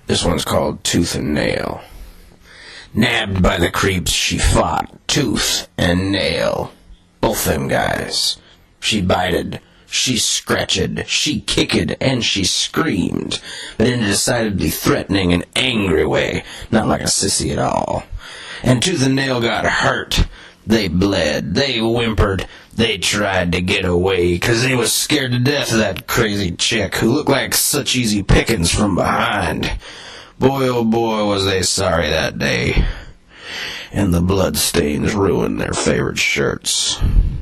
This one's called Tooth and Nail. Nabbed by the creeps, she fought, tooth and nail. Both them guys. She bited, she scratched, she kicked, and she screamed, but in a decidedly threatening and angry way, not like a sissy at all. And Tooth and Nail got hurt. They bled, they whimpered, they tried to get away, 'cause they was scared to death of that crazy chick who looked like such easy pickings from behind. Boy, oh boy, was they sorry that day. And the bloodstains ruined their favorite shirts.